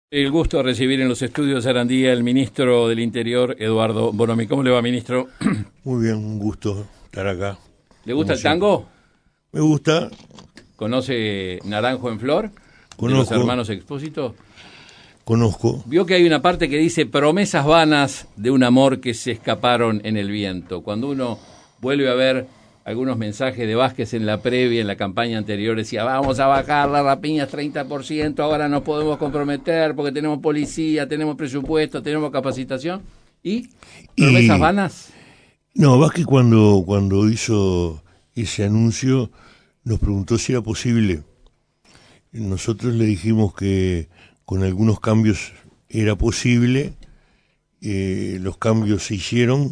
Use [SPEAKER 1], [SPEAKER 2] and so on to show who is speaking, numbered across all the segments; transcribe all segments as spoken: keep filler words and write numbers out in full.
[SPEAKER 1] El gusto de recibir en los estudios de Sarandía el ministro del Interior, Eduardo Bonomi. ¿Cómo le va, ministro?
[SPEAKER 2] Muy bien, un gusto estar acá.
[SPEAKER 1] ¿Le gusta el tango?
[SPEAKER 2] Me gusta.
[SPEAKER 1] ¿Conoce Naranjo en Flor?
[SPEAKER 2] Conozco.
[SPEAKER 1] ¿De los hermanos Expósito?
[SPEAKER 2] Conozco.
[SPEAKER 1] Vio que hay una parte que dice promesas vanas de un amor que se escaparon en el viento. Cuando uno vuelve a ver algunos mensajes de Vázquez en la previa, en la campaña anterior, decía, vamos a bajar las rapiñas treinta por ciento, ahora nos podemos comprometer porque tenemos policía, tenemos presupuesto, tenemos capacitación. ¿Y promesas y, vanas?
[SPEAKER 2] No, Vázquez cuando, cuando hizo ese anuncio nos preguntó si era posible. Nosotros le dijimos que con algunos cambios era posible, eh, los cambios se hicieron.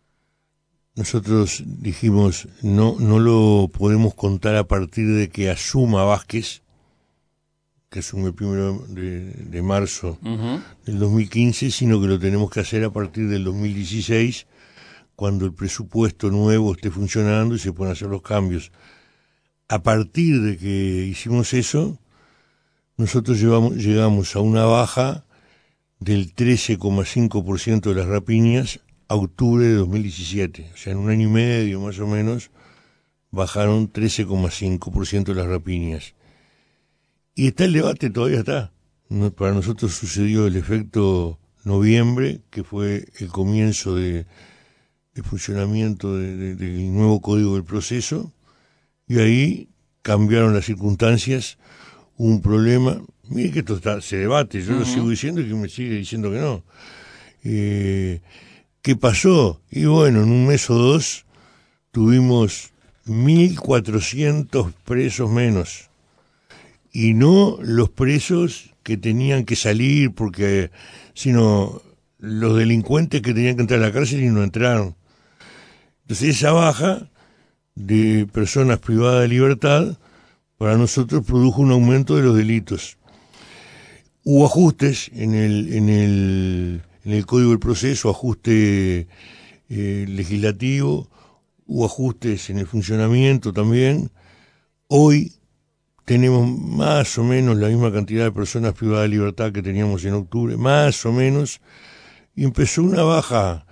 [SPEAKER 2] Nosotros dijimos, no no lo podemos contar a partir de que asuma Vázquez, que asume el primero de, de marzo uh-huh. del dos mil quince, sino que lo tenemos que hacer a partir del dos mil dieciséis, cuando el presupuesto nuevo esté funcionando y se puedan hacer los cambios. A partir de que hicimos eso, nosotros llevamos, llegamos a una baja del trece coma cinco por ciento de las rapiñas a octubre de dos mil diecisiete, o sea, en un año y medio más o menos, bajaron trece coma cinco por ciento de las rapiñas. Y está el debate, todavía está. Para nosotros sucedió el efecto noviembre, que fue el comienzo de, de funcionamiento de, de, del nuevo Código del Proceso, y ahí cambiaron las circunstancias, hubo un problema. Mire que esto está, se debate, yo uh-huh. lo sigo diciendo y que me sigue diciendo que no. Eh... ¿Qué pasó? Y bueno, en un mes o dos tuvimos mil cuatrocientos presos menos. Y no los presos que tenían que salir, porque, sino los delincuentes que tenían que entrar a la cárcel y no entraron. Entonces esa baja de personas privadas de libertad para nosotros produjo un aumento de los delitos. Hubo ajustes en el... en el en el Código del Proceso, ajuste eh, legislativo, hubo ajustes en el funcionamiento también. Hoy tenemos más o menos la misma cantidad de personas privadas de libertad que teníamos en octubre, más o menos, y empezó una baja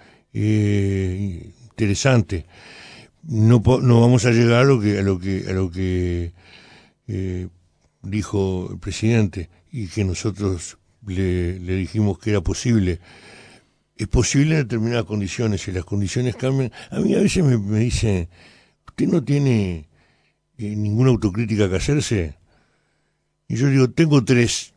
[SPEAKER 2] eh, interesante. No, no vamos a llegar a lo que a lo que a lo que eh, dijo el presidente y que nosotros Le, le dijimos que era posible. Es posible en determinadas condiciones, si las condiciones cambian. A mí a veces me, me dicen, ¿usted no tiene eh, ninguna autocrítica que hacerse? Y yo digo, tengo tres.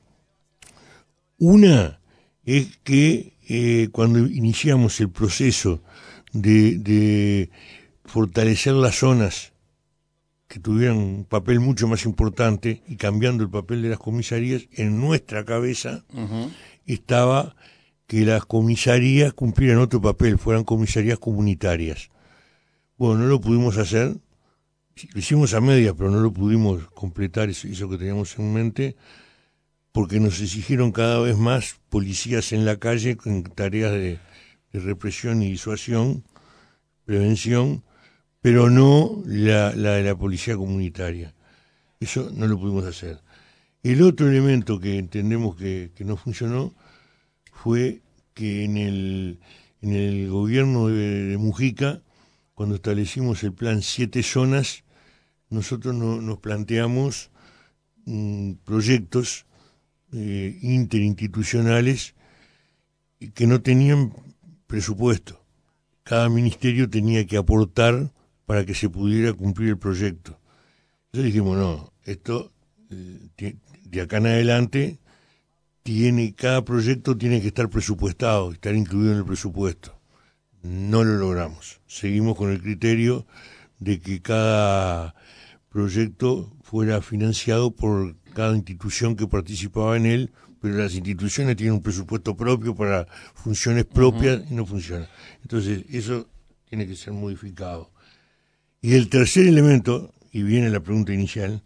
[SPEAKER 2] Una es que eh, cuando iniciamos el proceso de, de fortalecer las zonas que tuvieran un papel mucho más importante y cambiando el papel de las comisarías, en nuestra cabeza uh-huh. estaba que las comisarías cumplieran otro papel, fueran comisarías comunitarias. Bueno, no lo pudimos hacer, lo hicimos a medias, pero no lo pudimos completar eso, eso que teníamos en mente, porque nos exigieron cada vez más policías en la calle con tareas de, de represión y disuasión, prevención, pero no la, la de la policía comunitaria. Eso no lo pudimos hacer. El otro elemento que entendemos que, que no funcionó fue que en el, en el gobierno de, de Mujica, cuando establecimos el plan Siete Zonas, nosotros no, nos planteamos mm, proyectos eh, interinstitucionales que no tenían presupuesto. Cada ministerio tenía que aportar para que se pudiera cumplir el proyecto. Entonces dijimos, no, esto eh, de acá en adelante tiene, cada proyecto tiene que estar presupuestado, estar incluido en el presupuesto. No lo logramos. Seguimos con el criterio de que cada proyecto fuera financiado por cada institución que participaba en él, pero las instituciones tienen un presupuesto propio para funciones propias uh-huh. y no funciona. Entonces, eso tiene que ser modificado. Y el tercer elemento, y viene la pregunta inicial,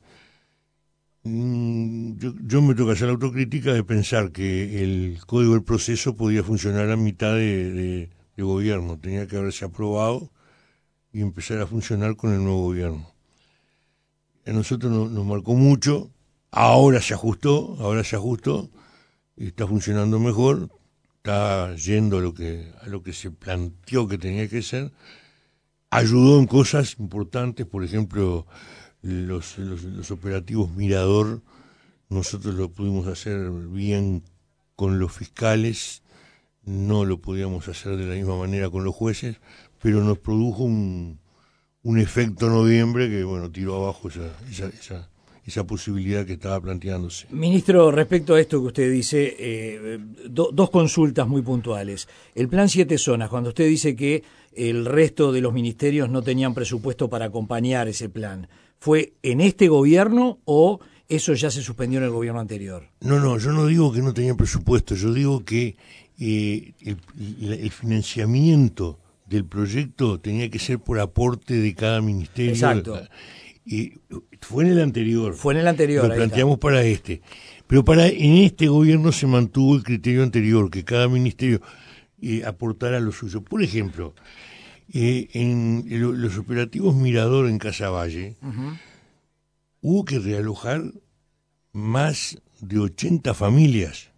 [SPEAKER 2] mmm, yo, yo me toca hacer la autocrítica de pensar que el Código del Proceso podía funcionar a mitad de, de, de gobierno, tenía que haberse aprobado y empezar a funcionar con el nuevo gobierno. A nosotros nos, nos marcó mucho, ahora se ajustó, ahora se ajustó, está funcionando mejor, está yendo a lo que, a lo que se planteó que tenía que ser, ayudó en cosas importantes, por ejemplo, los, los, los operativos Mirador, nosotros lo pudimos hacer bien con los fiscales, no lo podíamos hacer de la misma manera con los jueces, pero nos produjo un, un efecto noviembre que, bueno, tiró abajo esa, esa, esa, esa posibilidad que estaba planteándose.
[SPEAKER 3] Ministro, respecto a esto que usted dice, eh, do, dos consultas muy puntuales. El plan Siete Zonas, cuando usted dice que el resto de los ministerios no tenían presupuesto para acompañar ese plan, ¿fue en este gobierno o eso ya se suspendió en el gobierno anterior?
[SPEAKER 2] No, no, yo no digo que no tenían presupuesto, yo digo que eh, el, el financiamiento del proyecto tenía que ser por aporte de cada ministerio.
[SPEAKER 3] Exacto.
[SPEAKER 2] Y fue en el anterior.
[SPEAKER 3] Fue en el anterior.
[SPEAKER 2] Lo planteamos para este. Pero para en este gobierno se mantuvo el criterio anterior, que cada ministerio eh, aportara lo suyo. Por ejemplo, eh, en el, los operativos Mirador en Casaballe, uh-huh. hubo que realojar más de ochenta familias.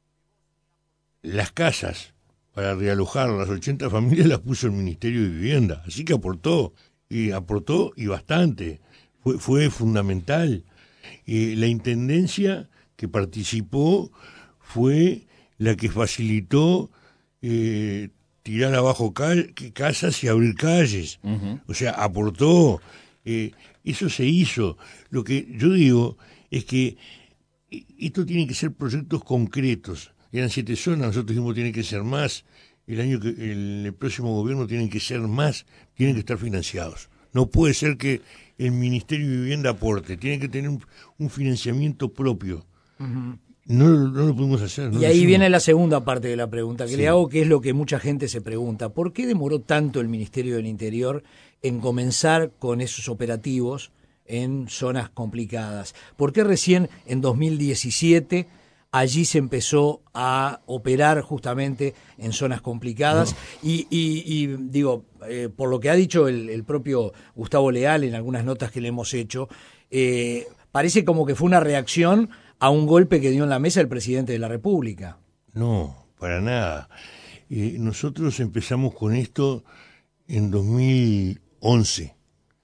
[SPEAKER 2] Las casas para realojar las ochenta familias las puso el Ministerio de Vivienda. Así que aportó, y aportó y bastante. Fue, fue fundamental. Eh, la intendencia que participó fue la que facilitó eh, tirar abajo ca- casas y abrir calles. Uh-huh. O sea, aportó. Eh, eso se hizo. Lo que yo digo es que esto tiene que ser proyectos concretos. Eran siete zonas, nosotros dijimos tiene que ser más. El año que el, el próximo gobierno tienen que ser más, tienen que estar financiados. No puede ser que el Ministerio de Vivienda aporte, tiene que tener un, un financiamiento propio. Uh-huh. No, no lo pudimos hacer. No
[SPEAKER 3] y ahí viene la segunda parte de la pregunta que sí. le hago, que es lo que mucha gente se pregunta. ¿Por qué demoró tanto el Ministerio del Interior en comenzar con esos operativos en zonas complicadas? ¿Por qué recién en dos mil diecisiete allí se empezó a operar justamente en zonas complicadas? No. Y, y, y digo, eh, por lo que ha dicho el, el propio Gustavo Leal en algunas notas que le hemos hecho, eh, parece como que fue una reacción a un golpe que dio en la mesa el presidente de la República.
[SPEAKER 2] No, para nada. Eh, nosotros empezamos con esto en dos mil once.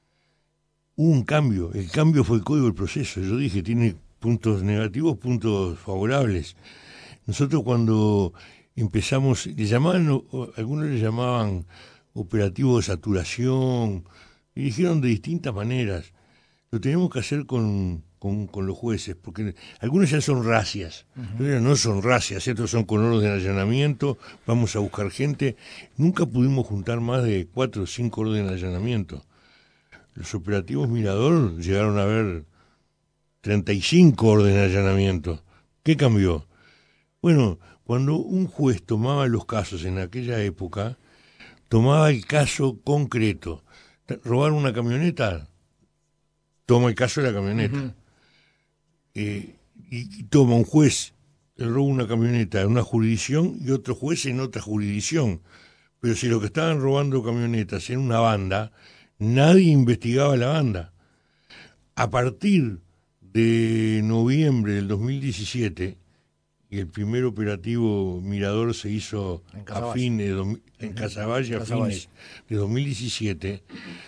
[SPEAKER 2] Hubo un cambio, el cambio fue el código del proceso. Yo dije, tiene puntos negativos, puntos favorables. Nosotros cuando empezamos, le llamaban, algunos le llamaban operativo de saturación, y dijeron de distintas maneras. Lo tenemos que hacer con, con, con los jueces, porque algunos ya son racias, uh-huh. no son racias, estos son con orden de allanamiento, vamos a buscar gente. Nunca pudimos juntar más de cuatro o cinco órdenes de allanamiento. Los operativos Mirador llegaron a haber treinta y cinco órdenes de allanamiento. ¿Qué cambió? Bueno, cuando un juez tomaba los casos en aquella época, tomaba el caso concreto. Robar una camioneta, toma el caso de la camioneta. Uh-huh. Eh, y, y toma un juez, el robo una camioneta en una jurisdicción y otro juez en otra jurisdicción. Pero si lo que estaban robando camionetas en una banda, nadie investigaba la banda. A partir de noviembre del dos mil diecisiete, y el primer operativo Mirador se hizo a fin de do, en Casaballe a fines de dos mil diecisiete,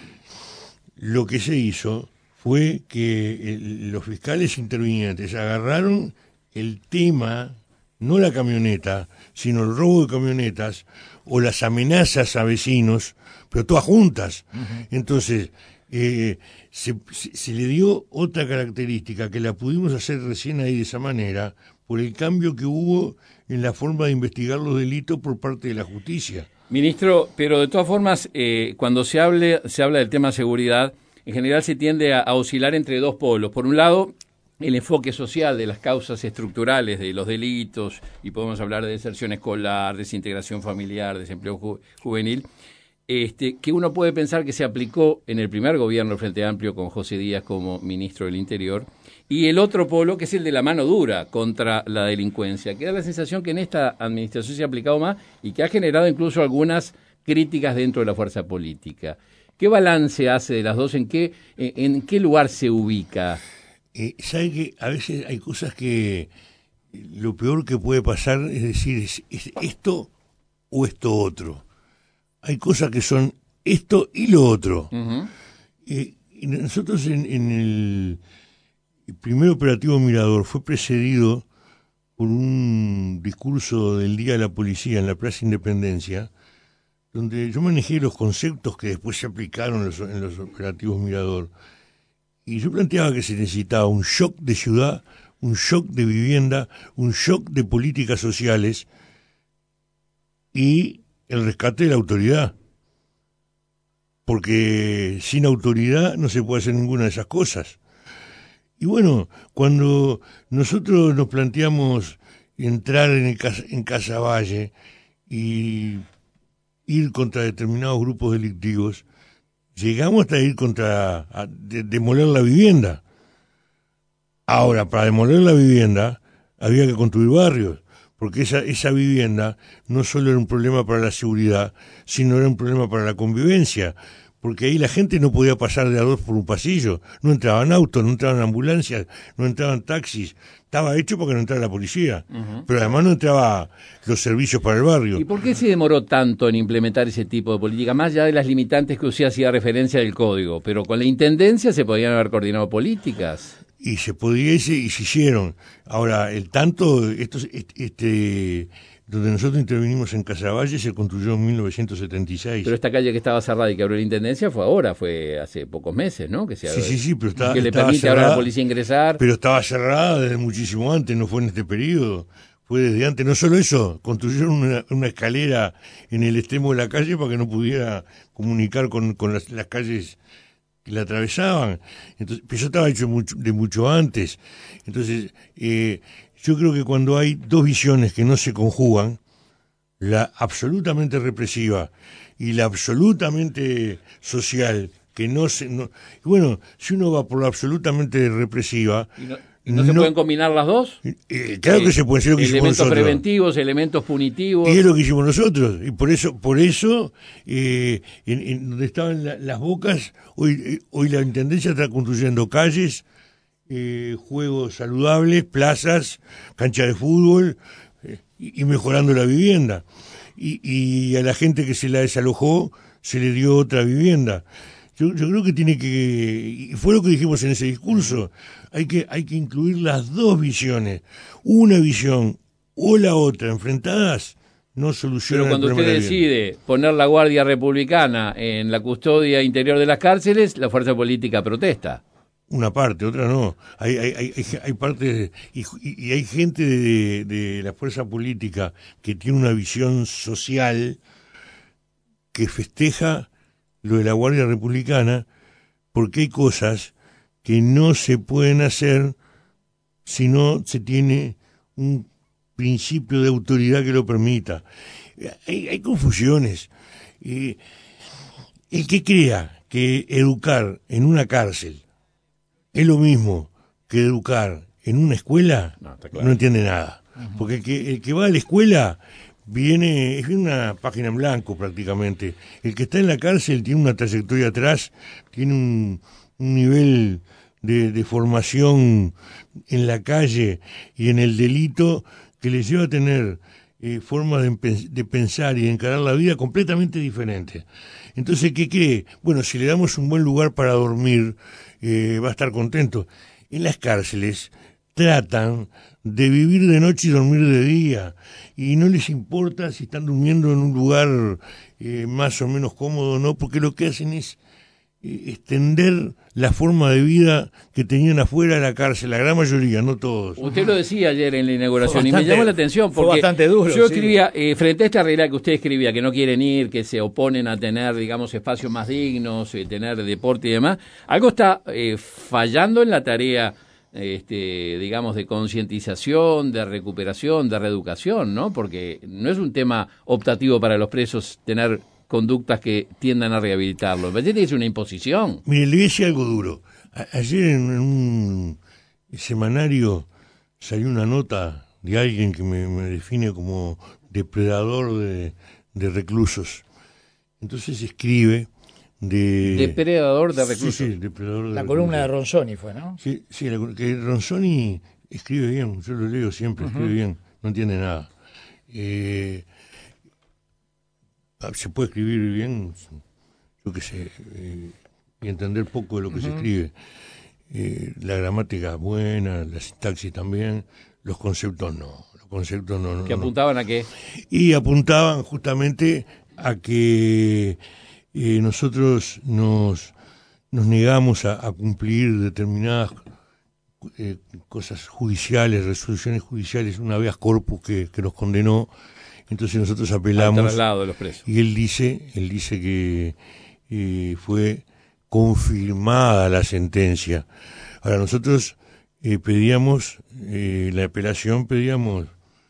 [SPEAKER 2] lo que se hizo fue que el, los fiscales intervinientes agarraron el tema, no la camioneta, sino el robo de camionetas o las amenazas a vecinos, pero todas juntas. Uh-huh. Entonces, eh, se, se, se le dio otra característica que la pudimos hacer recién ahí de esa manera, por el cambio que hubo en la forma de investigar los delitos por parte de la justicia.
[SPEAKER 1] Ministro, pero de todas formas, eh, cuando se hable, se habla del tema seguridad, en general se tiende a, a oscilar entre dos polos. Por un lado, el enfoque social de las causas estructurales de los delitos, y podemos hablar de deserción escolar, desintegración familiar, desempleo ju- juvenil, este, que uno puede pensar que se aplicó en el primer gobierno del Frente Amplio con José Díaz como ministro del Interior, y el otro polo, que es el de la mano dura contra la delincuencia, que da la sensación que en esta administración se ha aplicado más y que ha generado incluso algunas críticas dentro de la fuerza política. ¿Qué balance hace de las dos? ¿En qué, en, en qué lugar se ubica?
[SPEAKER 2] Eh, ¿Sabe que a veces hay cosas que lo peor que puede pasar es decir, es, es esto o esto otro. Hay cosas que son esto y lo otro. Uh-huh. Eh, y nosotros en, en el, el primer operativo Mirador fue precedido por un discurso del Día de la Policía en la Plaza Independencia, donde yo manejé los conceptos que después se aplicaron en los, en los operativos Mirador. Y yo planteaba que se necesitaba un shock de ciudad, un shock de vivienda, un shock de políticas sociales y el rescate de la autoridad. Porque sin autoridad no se puede hacer ninguna de esas cosas. Y bueno, cuando nosotros nos planteamos entrar en, el, en Casaballe y ir contra determinados grupos delictivos, llegamos hasta ir contra, a, de, demoler la vivienda. Ahora, para demoler la vivienda, había que construir barrios, porque esa, esa vivienda no solo era un problema para la seguridad, sino era un problema para la convivencia, porque ahí la gente no podía pasar de a dos por un pasillo, no entraban autos, no entraban ambulancias, no entraban taxis, estaba hecho para que no entrara la policía, uh-huh. Pero además no entraba los servicios para el barrio.
[SPEAKER 1] ¿Y por qué se demoró tanto en implementar ese tipo de política? Más allá de las limitantes que usted hacía referencia del código, pero con la intendencia se podían haber coordinado políticas.
[SPEAKER 2] Y se podía y se, y se hicieron. Ahora, el tanto, esto, este, donde nosotros intervinimos en Casaballe se construyó en mil novecientos setenta y seis.
[SPEAKER 1] Pero esta calle que estaba cerrada y que abrió la intendencia fue ahora, fue hace pocos meses, ¿no? Que se
[SPEAKER 2] sí, sí, sí, pero está,
[SPEAKER 1] que le
[SPEAKER 2] estaba
[SPEAKER 1] permite
[SPEAKER 2] cerrada,
[SPEAKER 1] ahora a la policía ingresar.
[SPEAKER 2] Pero estaba cerrada desde muchísimo antes, no fue en este periodo. Fue desde antes. No solo eso, construyeron una, una escalera en el extremo de la calle para que no pudiera comunicar con, con las, las calles que la atravesaban. Entonces, eso estaba hecho mucho, de mucho antes. Entonces, eh, yo creo que cuando hay dos visiones que no se conjugan, la absolutamente represiva y la absolutamente social, que no se... No, bueno, si uno va por la absolutamente represiva...
[SPEAKER 1] ¿Y no, y no, no se pueden combinar las dos?
[SPEAKER 2] Eh, claro eh, que se puede hacer lo que hicimos nosotros.
[SPEAKER 1] Elementos preventivos, elementos punitivos...
[SPEAKER 2] Y es lo que hicimos nosotros. Y por eso, por eso eh, en, en donde estaban la, las bocas, hoy, hoy la Intendencia está construyendo calles, eh, juegos saludables, plazas, canchas de fútbol... y mejorando la vivienda. Y, y a la gente que se la desalojó se le dio otra vivienda. Yo, yo creo que tiene que, y fue lo que dijimos en ese discurso, hay que, hay que incluir las dos visiones. Una visión o la otra enfrentadas no solucionan el problema.
[SPEAKER 1] Pero cuando usted decide poner la Guardia Republicana en la custodia interior de las cárceles, la fuerza política protesta.
[SPEAKER 2] Una parte, otra no. Hay hay hay, hay partes y, y hay gente de, de la fuerza política que tiene una visión social que festeja lo de la Guardia Republicana porque hay cosas que no se pueden hacer si no se tiene un principio de autoridad que lo permita. Hay, hay confusiones. Eh, el que crea que educar en una cárcel es lo mismo que educar en una escuela, no, claro. No entiende nada. Uh-huh. Porque el que, el que va a la escuela viene, es una página en blanco prácticamente. El que está en la cárcel tiene una trayectoria atrás, tiene un, un nivel de, de formación en la calle y en el delito que le lleva a tener eh, formas de, de pensar y de encarar la vida completamente diferentes. Entonces, ¿qué cree? Bueno, si le damos un buen lugar para dormir, eh, va a estar contento. En las cárceles tratan de vivir de noche y dormir de día, y no les importa si están durmiendo en un lugar eh, más o menos cómodo o no, porque lo que hacen es eh, extender la forma de vida que tenían afuera de la cárcel, la gran mayoría, no todos.
[SPEAKER 1] Usted lo decía ayer en la inauguración bastante, y me llamó la atención porque
[SPEAKER 3] fue bastante duro,
[SPEAKER 1] yo
[SPEAKER 3] sí.
[SPEAKER 1] escribía, eh, frente a esta realidad que usted escribía, que no quieren ir, que se oponen a tener, digamos, espacios más dignos, eh, tener deporte y demás, algo está eh, fallando en la tarea, este, digamos, de concientización, de recuperación, de reeducación, ¿no? Porque no es un tema optativo para los presos tener conductas que tiendan a rehabilitarlo. Me parece que es una imposición.
[SPEAKER 2] Mire, le voy a decir algo duro. A- ayer en, en un semanario salió una nota de alguien que me, me define como depredador de, de reclusos. Entonces escribe de...
[SPEAKER 1] Depredador de reclusos.
[SPEAKER 2] Sí, sí, depredador de
[SPEAKER 3] La
[SPEAKER 2] reclusos.
[SPEAKER 3] columna de Ronzoni fue, ¿no?
[SPEAKER 2] Sí, sí, la, que Ronzoni Escribe bien, yo lo leo siempre, uh-huh. escribe bien, no entiende nada. Eh, se puede escribir bien, yo qué sé, eh, y entender poco de lo que uh-huh. se escribe. Eh, la gramática buena, la sintaxis también, los conceptos no. Los conceptos no.
[SPEAKER 1] ¿Que
[SPEAKER 2] no,
[SPEAKER 1] apuntaban
[SPEAKER 2] no.
[SPEAKER 1] a qué?
[SPEAKER 2] Y apuntaban justamente a que eh, nosotros nos, nos negamos a, a cumplir determinadas eh, cosas judiciales, resoluciones judiciales, una habeas corpus que, que nos condenó. Entonces nosotros apelamos.
[SPEAKER 1] Al traslado de los presos.
[SPEAKER 2] Y él dice, él dice que eh, fue confirmada la sentencia. Ahora nosotros eh, pedíamos, eh, la apelación pedíamos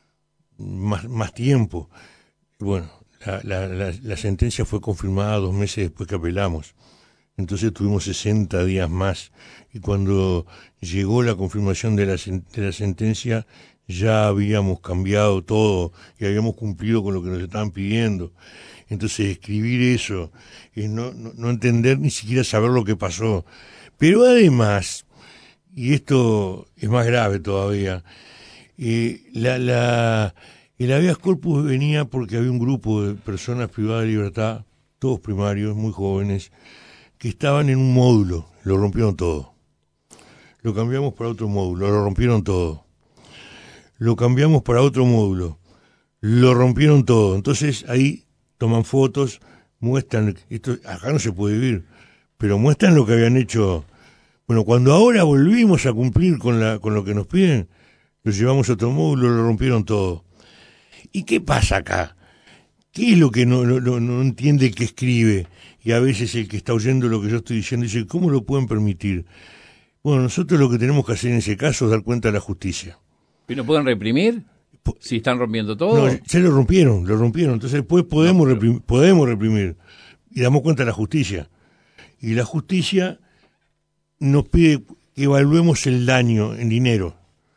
[SPEAKER 2] más, más tiempo. Bueno, la, la, la, la sentencia fue confirmada dos meses después que apelamos. Entonces tuvimos sesenta días más. Y cuando llegó la confirmación de la, de la sentencia, ya habíamos cambiado todo y habíamos cumplido con lo que nos estaban pidiendo. Entonces escribir eso es no, no, no entender ni siquiera saber lo que pasó. Pero además, y esto es más grave todavía, eh, la, la, el habeas corpus venía porque había un grupo de personas privadas de libertad, todos primarios, muy jóvenes, que estaban en un módulo, lo rompieron todo. Lo cambiamos para otro módulo, lo rompieron todo. Lo cambiamos para otro módulo, lo rompieron todo. Entonces ahí toman fotos, muestran, esto acá no se puede vivir, pero muestran lo que habían hecho. Bueno, cuando ahora volvimos a cumplir con la con lo que nos piden, lo llevamos a otro módulo, lo rompieron todo. ¿Y qué pasa acá? ¿Qué es lo que no, no, no entiende el que escribe? Y a veces el que está oyendo lo que yo estoy diciendo dice, ¿cómo lo pueden permitir? Bueno, nosotros lo que tenemos que hacer en ese caso es dar cuenta a la justicia.
[SPEAKER 1] ¿Y no pueden reprimir? Si están rompiendo todo.
[SPEAKER 2] No, ya lo rompieron, lo rompieron. Entonces después podemos, no, pero... reprimir, podemos reprimir. Y damos cuenta a la justicia. Y la justicia nos pide que evaluemos el daño en dinero.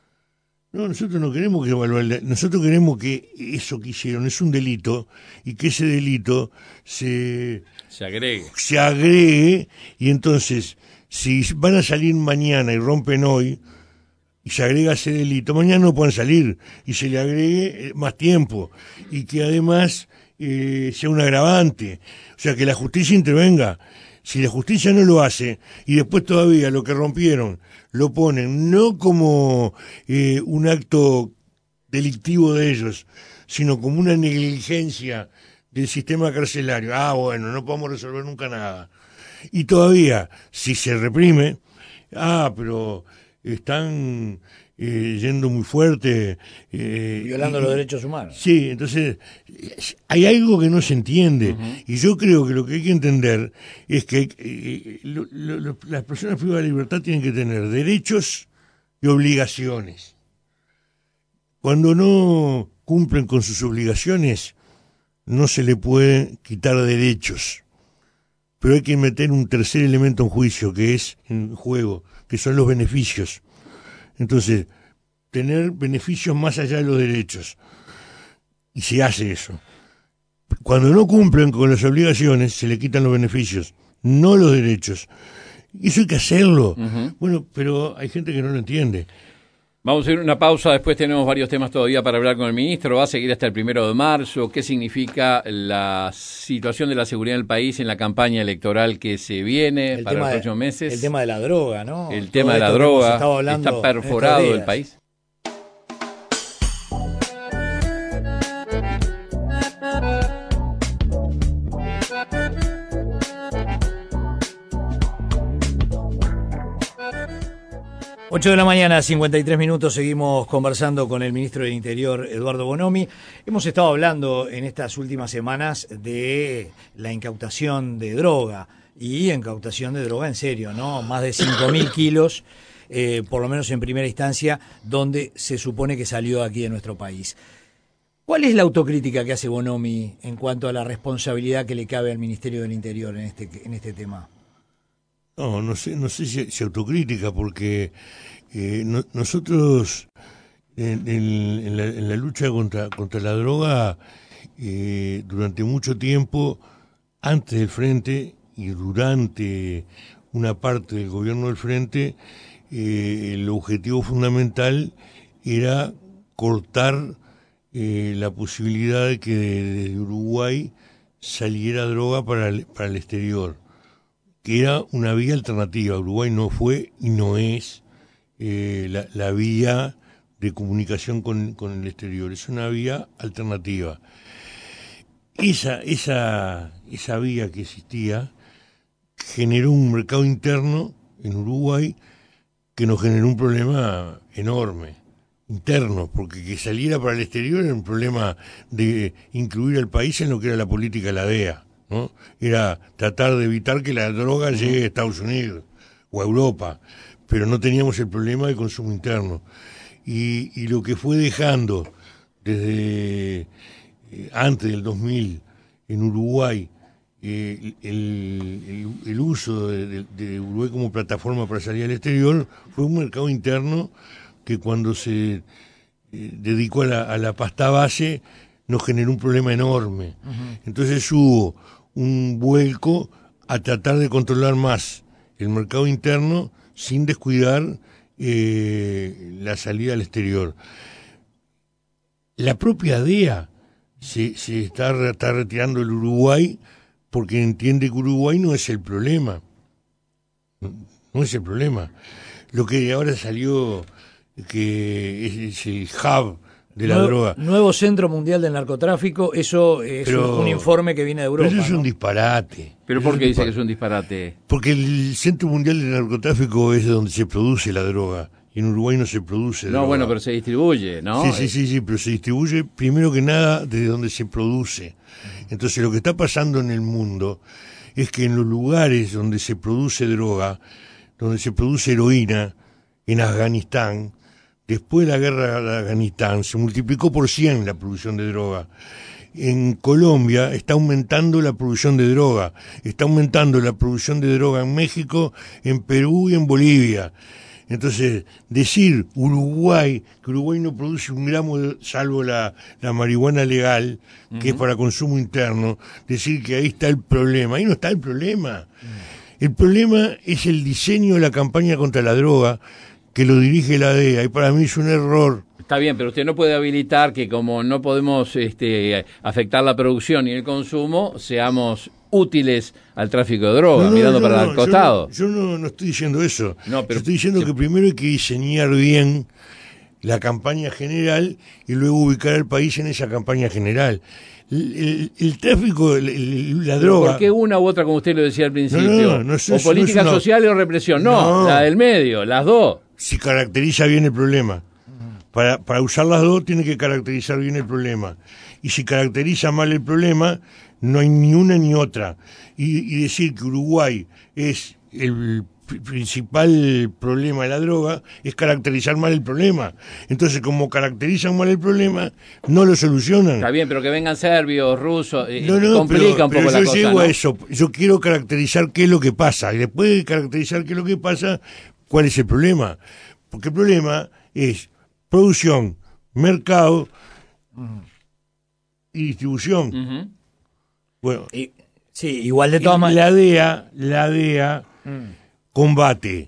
[SPEAKER 2] No, nosotros no queremos que evaluar el daño. Nosotros queremos que eso que hicieron es un delito y que ese delito se...
[SPEAKER 1] Se agregue.
[SPEAKER 2] Se agregue y entonces, si van a salir mañana y rompen hoy... y se agrega ese delito, mañana no pueden salir y se le agregue más tiempo y que además eh, sea un agravante, o sea que la justicia intervenga. Si la justicia no lo hace y después todavía lo que rompieron lo ponen no como eh, un acto delictivo de ellos, sino como una negligencia del sistema carcelario, ah bueno, no podemos resolver nunca nada. Y todavía, si se reprime, ah, pero están eh, yendo muy fuerte.
[SPEAKER 3] Eh, Violando y, los derechos humanos.
[SPEAKER 2] Sí, entonces hay algo que no se entiende. Uh-huh. Y yo creo que lo que hay que entender es que eh, lo, lo, lo, las personas privadas de libertad tienen que tener derechos y obligaciones. Cuando no cumplen con sus obligaciones, no se le pueden quitar derechos. Pero hay que meter un tercer elemento en juicio, que es en juego, que son los beneficios. Entonces, tener beneficios más allá de los derechos. Y se hace eso. Cuando no cumplen con las obligaciones, se le quitan los beneficios, no los derechos. Eso hay que hacerlo. Uh-huh. Bueno, pero hay gente que no lo entiende.
[SPEAKER 1] Vamos a ir a una pausa, después tenemos varios temas todavía para hablar con el ministro. Va a seguir hasta el primero de marzo. ¿Qué significa la situación de la seguridad del país en la campaña electoral que se viene el para los próximos meses?
[SPEAKER 3] El tema de la droga, ¿no?
[SPEAKER 1] El tema de la droga. Está perforado el país.
[SPEAKER 3] ocho de la mañana, cincuenta y tres minutos, seguimos conversando con el ministro del Interior, Eduardo Bonomi. Hemos estado hablando en estas últimas semanas de la incautación de droga, y incautación de droga en serio, ¿no? Más de cinco mil kilos, eh, por lo menos en primera instancia, donde se supone que salió aquí de nuestro país. ¿Cuál es la autocrítica que hace Bonomi en cuanto a la responsabilidad que le cabe al Ministerio del Interior en este, en este tema?
[SPEAKER 2] No, no sé, no sé si, si autocrítica, porque eh, no, nosotros en, en, en, la, en la lucha contra, contra la droga, eh, durante mucho tiempo, antes del Frente y durante una parte del gobierno del Frente, eh, el objetivo fundamental era cortar eh, la posibilidad de que desde Uruguay saliera droga para el, para el exterior, que era una vía alternativa. Uruguay no fue y no es eh, la, la vía de comunicación con, con el exterior, es una vía alternativa. Esa, esa, esa vía que existía generó un mercado interno en Uruguay que nos generó un problema enorme, interno, porque que saliera para el exterior era un problema de incluir al país en lo que era la política de la D E A, ¿no? Era tratar de evitar que la droga llegue a Estados Unidos o a Europa, pero no teníamos el problema de consumo interno. Y, y lo que fue dejando desde eh, antes del dos mil en Uruguay, eh, el, el, el uso de, de, de Uruguay como plataforma para salir al exterior, fue un mercado interno que cuando se eh, dedicó a la, a la pasta base nos generó un problema enorme. Uh-huh. Entonces hubo un vuelco a tratar de controlar más el mercado interno sin descuidar eh, la salida al exterior. La propia D E A se, se está, está retirando del Uruguay porque entiende que Uruguay no es el problema. No es el problema. Lo que ahora salió, que es, es el hub de la
[SPEAKER 3] nuevo,
[SPEAKER 2] droga.
[SPEAKER 3] Nuevo Centro Mundial del Narcotráfico, eso es
[SPEAKER 2] pero,
[SPEAKER 3] un, un informe que viene de Europa.
[SPEAKER 2] Pero eso es
[SPEAKER 3] ¿no?
[SPEAKER 2] un disparate.
[SPEAKER 1] ¿Pero por qué dice que es un disparate?
[SPEAKER 2] Porque el Centro Mundial del Narcotráfico es donde se produce la droga. Y en Uruguay no se produce
[SPEAKER 1] No,
[SPEAKER 2] droga.
[SPEAKER 1] bueno, pero se distribuye, ¿no?
[SPEAKER 2] Sí, sí, sí, sí, pero se distribuye primero que nada desde donde se produce. Entonces lo que está pasando en el mundo es que en los lugares donde se produce droga, donde se produce heroína, en Afganistán, después de la guerra de Afganistán, se multiplicó por cien la producción de droga. En Colombia está aumentando la producción de droga, está aumentando la producción de droga en México, en Perú y en Bolivia. Entonces, decir Uruguay, que Uruguay no produce un gramo, de, salvo la, la marihuana legal, que uh-huh. es para consumo interno, decir que ahí está el problema. Ahí no está el problema. Uh-huh. El problema es el diseño de la campaña contra la droga, que lo dirige la D E A, y para mí es un error.
[SPEAKER 1] Está bien, pero usted no puede habilitar que como no podemos este, afectar la producción y el consumo, seamos útiles al tráfico de droga, no, no, mirando no, para no, el costado.
[SPEAKER 2] Yo, no, yo no, no estoy diciendo eso.
[SPEAKER 1] No, pero,
[SPEAKER 2] yo estoy diciendo sí. que primero hay que diseñar bien la campaña general y luego ubicar al país en esa campaña general. El, el, el tráfico, el, el, la droga...
[SPEAKER 1] ¿Por qué una u otra, como usted lo decía al principio?
[SPEAKER 2] No, no, no, eso,
[SPEAKER 1] o política
[SPEAKER 2] no una...
[SPEAKER 1] social o represión. No, no, la del medio, las dos.
[SPEAKER 2] Si caracteriza bien el problema. Para, para usar las dos tiene que caracterizar bien el problema. Y si caracteriza mal el problema, no hay ni una ni otra. Y, y decir que Uruguay es el principal problema de la droga es caracterizar mal el problema. Entonces, como caracterizan mal el problema, no lo solucionan.
[SPEAKER 1] Está bien, pero que vengan serbios, rusos, eh,
[SPEAKER 2] no, no,
[SPEAKER 1] complica
[SPEAKER 2] pero,
[SPEAKER 1] un poco
[SPEAKER 2] pero
[SPEAKER 1] la
[SPEAKER 2] yo
[SPEAKER 1] cosa,
[SPEAKER 2] llego
[SPEAKER 1] ¿no?
[SPEAKER 2] a eso. Yo quiero caracterizar qué es lo que pasa. Y después de caracterizar qué es lo que pasa, ¿cuál es el problema? Porque el problema es producción, mercado y distribución.
[SPEAKER 1] Uh-huh.
[SPEAKER 2] Bueno,
[SPEAKER 3] y, sí, igual de todas maneras.
[SPEAKER 2] La D E A, la D E A mm. combate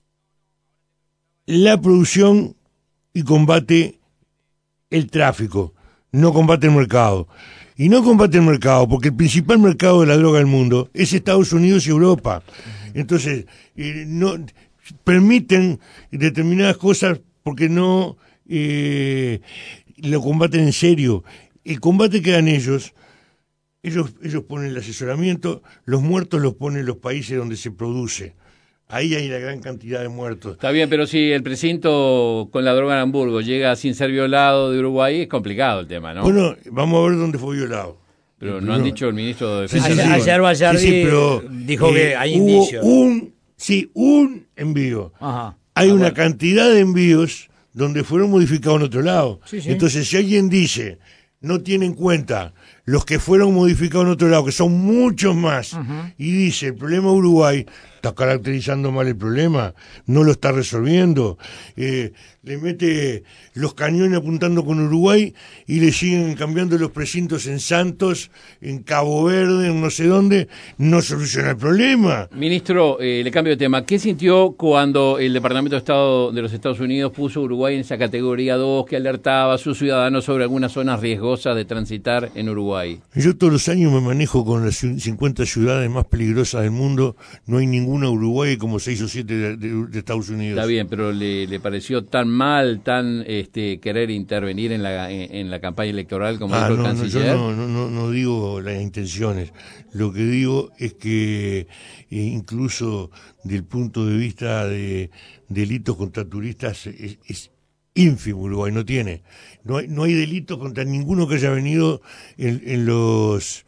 [SPEAKER 2] la producción y combate el tráfico, no combate el mercado. Y no combate el mercado, porque el principal mercado de la droga del mundo es Estados Unidos y Europa. Entonces, eh, no permiten determinadas cosas porque no eh, lo combaten en serio. El combate que dan ellos, ellos, ellos ponen el asesoramiento, los muertos los ponen los países donde se produce. Ahí hay la gran cantidad de muertos.
[SPEAKER 1] Está bien, pero si el precinto con la droga en Hamburgo llega sin ser violado de Uruguay, es complicado el tema, ¿no?
[SPEAKER 2] Bueno, vamos a ver dónde fue violado.
[SPEAKER 1] Pero
[SPEAKER 2] el
[SPEAKER 1] no han dicho el ministro de Defensa.
[SPEAKER 3] Sí, sí, sí, ayer Bayardi sí, sí, pero, dijo eh, que hay
[SPEAKER 2] hubo
[SPEAKER 3] indicios.
[SPEAKER 2] Un, sí, un envío.
[SPEAKER 3] Ajá.
[SPEAKER 2] Hay
[SPEAKER 3] ah,
[SPEAKER 2] una
[SPEAKER 3] bueno.
[SPEAKER 2] cantidad de envíos donde fueron modificados en otro lado.
[SPEAKER 3] Sí, sí.
[SPEAKER 2] Entonces, si alguien dice, no tiene en cuenta los que fueron modificados en otro lado, que son muchos más, uh-huh. y dice, el problema de Uruguay está caracterizando mal el problema, no lo está resolviendo, eh, le mete los cañones apuntando con Uruguay y le siguen cambiando los precintos en Santos, en Cabo Verde, en no sé dónde, no soluciona el problema.
[SPEAKER 1] Ministro, eh, le cambio de tema. ¿Qué sintió cuando el Departamento de Estado de los Estados Unidos puso a Uruguay en esa categoría dos que alertaba a sus ciudadanos sobre algunas zonas riesgosas de transitar en Uruguay?
[SPEAKER 2] Yo todos los años me manejo con las cincuenta ciudades más peligrosas del mundo, no hay ninguna Uruguay como seis o siete de, de, de Estados Unidos.
[SPEAKER 1] Está bien, pero le, le pareció tan mal, tan este, querer intervenir en la en, en la campaña electoral como
[SPEAKER 2] ah,
[SPEAKER 1] dijo
[SPEAKER 2] no,
[SPEAKER 1] el canciller.
[SPEAKER 2] No, yo no, no, no digo las intenciones. Lo que digo es que eh, incluso del punto de vista de delitos contra turistas es, es ínfimo Uruguay, no tiene. No hay, no hay delitos contra ninguno que haya venido en, en los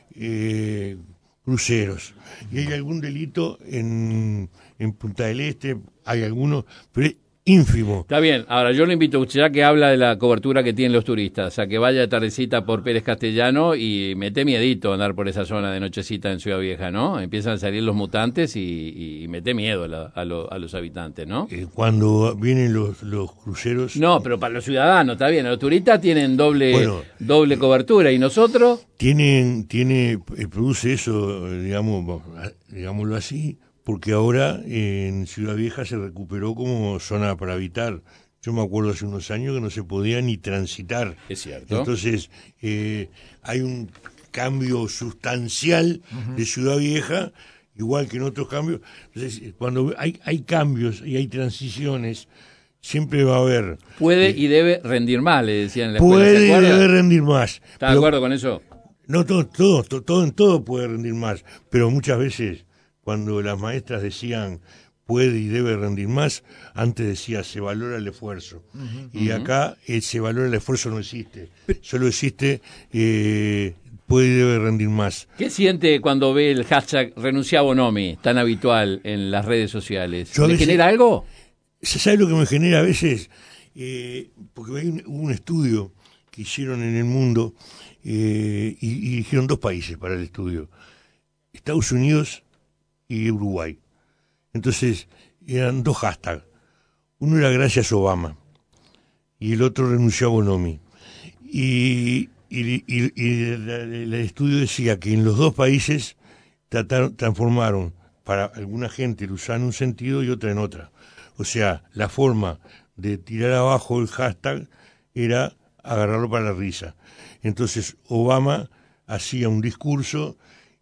[SPEAKER 2] eh, cruceros. Y hay algún delito en, en Punta del Este, hay alguno, pero es ínfimo.
[SPEAKER 1] Está bien, ahora yo le invito a usted, ya que habla de la cobertura que tienen los turistas, a que vaya de tardecita por Pérez Castellano y mete miedito andar por esa zona de nochecita en Ciudad Vieja, ¿no? Empiezan a salir los mutantes y, y mete miedo a, la, a, lo, a los habitantes, ¿no?
[SPEAKER 2] Eh, cuando vienen los, los cruceros...
[SPEAKER 1] No, pero para los ciudadanos, está bien, los turistas tienen doble bueno, doble cobertura, ¿y nosotros?
[SPEAKER 2] Tienen, tiene, produce eso, digamos, digámoslo así, porque ahora en Ciudad Vieja se recuperó como zona para habitar. Yo me acuerdo hace unos años que no se podía ni transitar.
[SPEAKER 1] Es cierto.
[SPEAKER 2] Entonces, eh, hay un cambio sustancial uh-huh. de Ciudad Vieja, igual que en otros cambios. Entonces, cuando hay, hay cambios y hay transiciones, siempre va a haber...
[SPEAKER 1] Puede
[SPEAKER 2] eh,
[SPEAKER 1] y debe rendir más, le decían en la
[SPEAKER 2] puede
[SPEAKER 1] escuela.
[SPEAKER 2] Puede y debe rendir más.
[SPEAKER 1] ¿Está de acuerdo con eso?
[SPEAKER 2] No, todo, todo, todo, todo en todo puede rendir más, pero muchas veces... Cuando las maestras decían puede y debe rendir más, antes decía se valora el esfuerzo. Uh-huh, y uh-huh. acá el se valora el esfuerzo no existe. Solo existe eh, puede y debe rendir más.
[SPEAKER 1] ¿Qué siente cuando ve el hashtag renuncia a Bonomi, tan habitual en las redes sociales? ¿Le veces, genera algo?
[SPEAKER 2] ¿Sabe lo que me genera a veces? Eh, porque hay un, un estudio que hicieron en el mundo eh, y, y eligieron dos países para el estudio. Estados Unidos y Uruguay. Entonces, eran dos hashtags. Uno era gracias Obama y el otro renunció a Bonomi. Y, y, y, y el, el estudio decía que en los dos países trataron, transformaron, para alguna gente lo usaban en un sentido y otra en otra. O sea, la forma de tirar abajo el hashtag era agarrarlo para la risa. Entonces, Obama hacía un discurso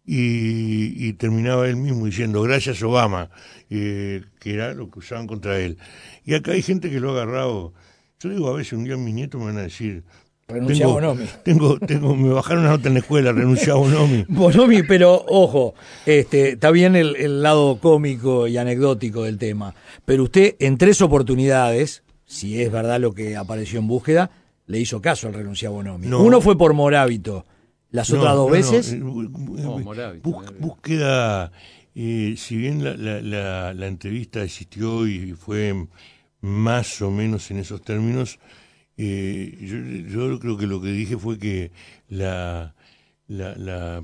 [SPEAKER 2] Y, y terminaba él mismo diciendo gracias Obama, eh, que era lo que usaban contra él. Y acá hay gente que lo ha agarrado. Yo digo, a veces un día mis nietos me van a decir
[SPEAKER 3] renuncia a Bonomi.
[SPEAKER 2] Tengo, tengo, me bajaron una nota en la escuela, renuncia a Bonomi.
[SPEAKER 3] Bonomi, pero ojo, este, está bien el, el lado cómico y anecdótico del tema, pero usted en tres oportunidades, si es verdad lo que apareció en búsqueda, le hizo caso al renuncia a Bonomi. No. Uno fue por Morábito. ¿Las otras no, dos no, veces?
[SPEAKER 2] No, no, Bus, búsqueda, eh, si bien la, la, la, la entrevista existió y fue más o menos en esos términos, eh, yo, yo creo que lo que dije fue que la, la, la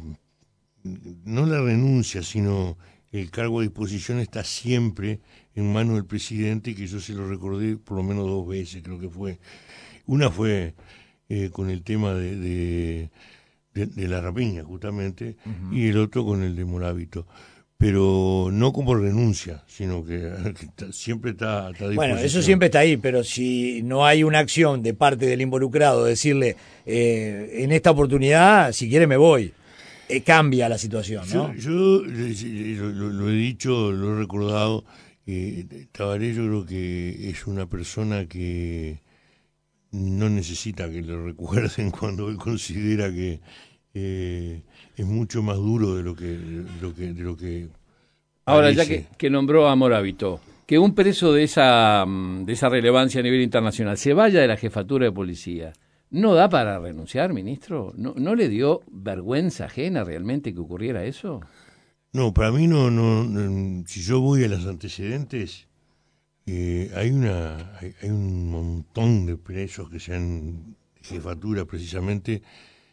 [SPEAKER 2] no la renuncia, sino el cargo a disposición está siempre en manos del presidente, y que yo se lo recordé por lo menos dos veces, creo que fue. Una fue eh, con el tema de... de De, de la rapiña, justamente, uh-huh. y el otro con el de Morábito. Pero no como renuncia, sino que, que t- siempre está, está a disposición.
[SPEAKER 3] Bueno, eso siempre está ahí, pero si no hay una acción de parte del involucrado, decirle, eh, en esta oportunidad, si quiere me voy, eh, cambia la situación, ¿no?
[SPEAKER 2] Yo, yo lo, lo he dicho, lo he recordado, eh, Tabaré yo creo que es una persona que no necesita que le recuerden cuando él considera que eh, es mucho más duro de lo que de lo que de lo que
[SPEAKER 1] ahora parece. Ya que, que nombró a Morábito, que un preso de esa de esa relevancia a nivel internacional se vaya de la jefatura de policía, ¿no da para renunciar, ministro? ¿No, no le dio vergüenza ajena realmente que ocurriera eso?
[SPEAKER 2] No, para mí no, no, no si yo voy a los antecedentes, Eh, hay una hay, hay un montón de presos que sean jefatura precisamente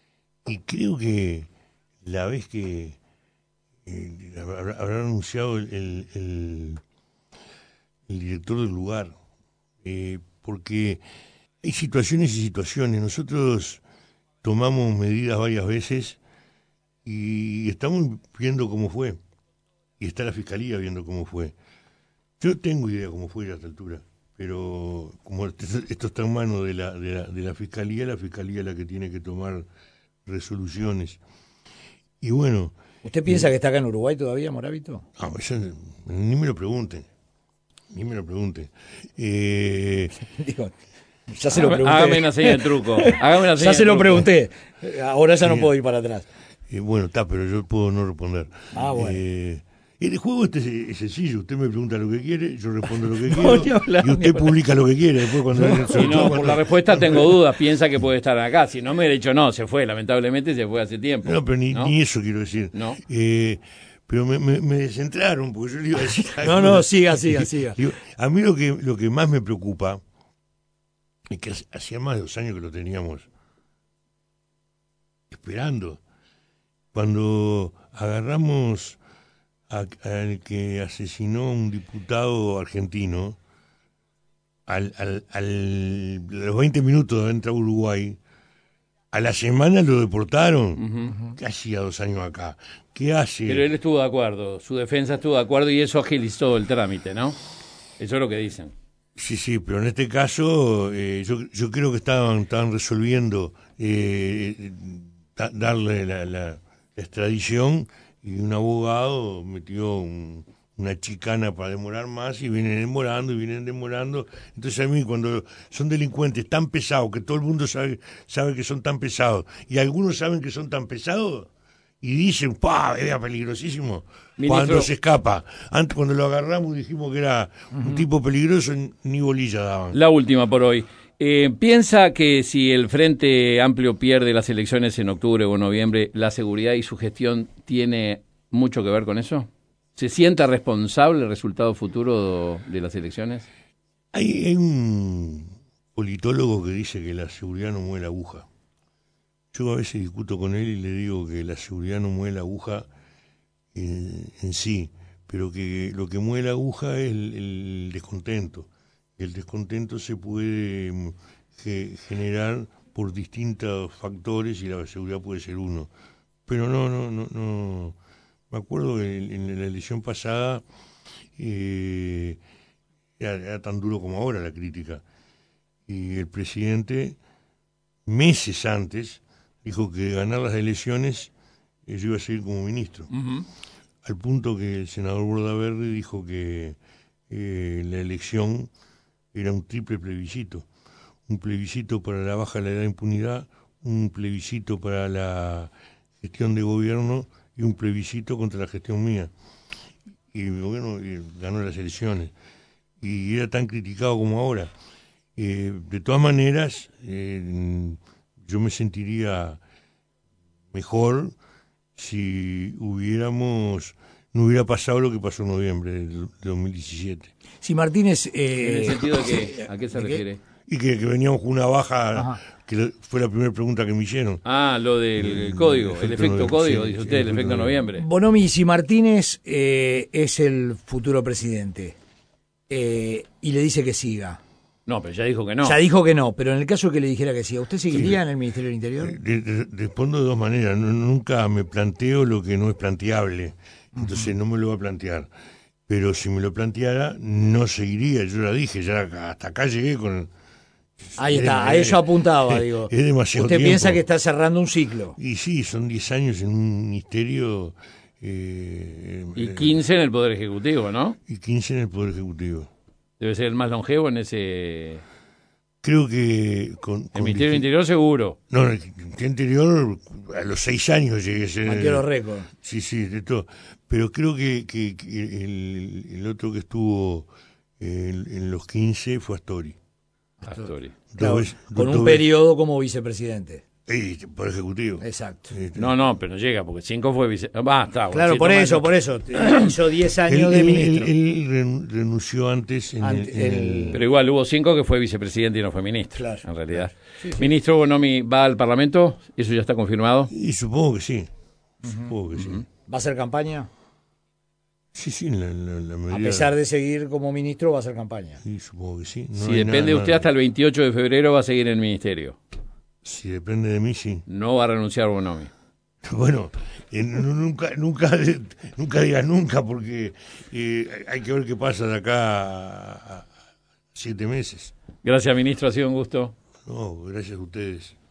[SPEAKER 2] y creo que la vez que eh, habrá, habrá anunciado el, el, el, el director del lugar, eh, porque hay situaciones y situaciones. Nosotros tomamos medidas varias veces y estamos viendo cómo fue, y está la Fiscalía viendo cómo fue. Yo tengo idea cómo fue a esta altura, pero como esto está en manos de la, de la, de la Fiscalía, la Fiscalía es la que tiene que tomar resoluciones. Y bueno...
[SPEAKER 3] ¿Usted piensa eh, que está acá en Uruguay todavía, Moravito?
[SPEAKER 2] No, eso, ni me lo pregunten, ni me lo pregunten. Eh,
[SPEAKER 3] Digo, ya se lo pregunté.
[SPEAKER 1] Hágame una señal de truco. Hágame una señal
[SPEAKER 3] ya se lo
[SPEAKER 1] truco.
[SPEAKER 3] pregunté, ahora ya no eh, puedo ir para atrás.
[SPEAKER 2] Eh, bueno, está, pero yo puedo no responder.
[SPEAKER 3] Ah, bueno.
[SPEAKER 2] Eh, El juego este es sencillo, usted me pregunta lo que quiere, yo respondo lo que quiero, no, hablar, y usted publica lo que quiere. Después cuando
[SPEAKER 1] no, y no, por la respuesta tengo dudas, piensa que puede estar acá. Si no me hubiera dicho no, se fue, lamentablemente se fue hace tiempo.
[SPEAKER 2] No, pero ni,
[SPEAKER 1] ¿no?
[SPEAKER 2] ni eso quiero decir.
[SPEAKER 1] No.
[SPEAKER 2] Eh, pero me, me, me descentraron, porque yo le iba a decir
[SPEAKER 3] No, no, siga, siga, siga.
[SPEAKER 2] Digo, a mí lo que, lo que más me preocupa es que hacía más de dos años que lo teníamos esperando. Cuando agarramos al que asesinó a un diputado argentino, al, al, al, a los veinte minutos de entrar a Uruguay, a la semana lo deportaron. Uh-huh. ¿Qué hacía dos años acá? ¿Qué hace?
[SPEAKER 1] Pero él estuvo de acuerdo, su defensa estuvo de acuerdo y eso agilizó el trámite, ¿no? Eso es lo que dicen.
[SPEAKER 2] Sí, sí, pero en este caso eh, yo, yo creo que estaban, estaban resolviendo eh, da, darle la, la, la extradición, y un abogado metió un, una chicana para demorar más y vienen demorando y vienen demorando. Entonces a mí cuando son delincuentes tan pesados, que todo el mundo sabe, sabe que son tan pesados, y algunos saben que son tan pesados, y dicen, ¡pah! Era peligrosísimo. Ministro, cuando se escapa. Antes cuando lo agarramos dijimos que era uh-huh. un tipo peligroso, ni bolilla daban.
[SPEAKER 1] La última por hoy. Eh, ¿Piensa que si el Frente Amplio pierde las elecciones en octubre o noviembre, la seguridad y su gestión tiene mucho que ver con eso? ¿Se sienta responsable el resultado futuro de las elecciones?
[SPEAKER 2] Hay, hay un politólogo que dice que la seguridad no mueve la aguja. Yo a veces discuto con él y le digo que la seguridad no mueve la aguja en, en sí, pero que lo que mueve la aguja es el, el descontento. El descontento se puede ge- generar por distintos factores y la seguridad puede ser uno. Pero no, no, no, no. Me acuerdo que en, en la elección pasada eh, era, era tan duro como ahora la crítica. Y el presidente, meses antes, dijo que ganar las elecciones eh, yo iba a seguir como ministro. Uh-huh. Al punto que el senador Bordaberry dijo que eh, la elección era un triple plebiscito, un plebiscito para la baja de la edad de impunidad, un plebiscito para la gestión de gobierno y un plebiscito contra la gestión mía. Y el gobierno eh, ganó las elecciones y era tan criticado como ahora. Eh, de todas maneras, eh, yo me sentiría mejor si hubiéramos no hubiera pasado lo que pasó en noviembre del dos mil diecisiete.
[SPEAKER 3] Si Martínez... Eh,
[SPEAKER 1] ¿En el sentido de que, a qué se refiere?
[SPEAKER 2] Y que, que veníamos con una baja, Ajá. que fue la primera pregunta que me hicieron.
[SPEAKER 1] Ah, lo del el código, el efecto, el efecto código, sí, dice usted, el, el efecto noviembre.
[SPEAKER 3] Bonomi, si Martínez eh, es el futuro presidente eh, y le dice que siga...
[SPEAKER 1] No, pero ya dijo que no.
[SPEAKER 3] Ya dijo que no, pero en el caso que le dijera que sí, ¿usted seguiría sí. en el Ministerio del Interior?
[SPEAKER 2] De, de, respondo de dos maneras. No, nunca me planteo lo que no es planteable. Entonces uh-huh. no me lo va a plantear. Pero si me lo planteara, no seguiría. Yo ya dije, ya hasta acá llegué con...
[SPEAKER 3] Ahí está, a eso apuntaba, digo.
[SPEAKER 2] Es demasiado
[SPEAKER 3] Usted
[SPEAKER 2] tiempo.
[SPEAKER 3] Piensa que está cerrando un ciclo.
[SPEAKER 2] Y sí, son diez años en un ministerio... Eh,
[SPEAKER 1] y quince en el Poder Ejecutivo, ¿no?
[SPEAKER 2] Y quince en el Poder Ejecutivo.
[SPEAKER 1] Debe ser el más longevo en ese...
[SPEAKER 2] Creo que... Con,
[SPEAKER 1] el
[SPEAKER 2] con
[SPEAKER 1] Ministerio del Interior seguro.
[SPEAKER 2] No, el Ministerio Interior a los seis años llegué a ser...
[SPEAKER 3] Batió los récords.
[SPEAKER 2] Sí, sí, de todo. Pero creo que, que, que el, el otro que estuvo en, en los quince fue Astori.
[SPEAKER 1] Astori.
[SPEAKER 3] Claro, con un periodo como vicepresidente.
[SPEAKER 2] Y por ejecutivo.
[SPEAKER 3] Exacto.
[SPEAKER 2] Este,
[SPEAKER 1] No, no, pero no llega, porque cinco fue vice... Va, está, bueno,
[SPEAKER 3] Claro,
[SPEAKER 1] sí,
[SPEAKER 3] por
[SPEAKER 1] toma-
[SPEAKER 3] eso, por eso. Hizo diez
[SPEAKER 2] él,
[SPEAKER 3] años de
[SPEAKER 2] él-
[SPEAKER 3] ministro.
[SPEAKER 2] él- él ren- renunció antes en,
[SPEAKER 3] Ante-
[SPEAKER 2] el- en
[SPEAKER 3] el-
[SPEAKER 2] el-
[SPEAKER 1] Pero igual hubo cinco que fue vicepresidente y no fue ministro,
[SPEAKER 3] Claro,
[SPEAKER 1] en realidad.
[SPEAKER 3] Sí, sí.
[SPEAKER 1] Ministro Bonomi va al Parlamento, eso ya está confirmado.
[SPEAKER 2] Y supongo que sí. Supongo que sí.
[SPEAKER 3] ¿Va a hacer campaña?
[SPEAKER 2] Sí, sí, en la, en la- en la
[SPEAKER 3] A
[SPEAKER 2] medida-
[SPEAKER 3] pesar de seguir como ministro, va a hacer campaña.
[SPEAKER 2] Sí, supongo que sí. No
[SPEAKER 1] Si
[SPEAKER 2] hay
[SPEAKER 1] depende
[SPEAKER 2] nada-
[SPEAKER 1] de usted,
[SPEAKER 2] nada-
[SPEAKER 1] hasta el veintiocho de febrero va a seguir en el ministerio.
[SPEAKER 2] Si depende de mí, sí.
[SPEAKER 1] No va a renunciar Bonomi.
[SPEAKER 2] Bueno, eh, nu- nunca, nunca, nunca digas nunca, porque eh, hay que ver qué pasa de acá a, a siete meses.
[SPEAKER 1] Gracias, ministro, ha sido un gusto.
[SPEAKER 2] No, gracias a ustedes.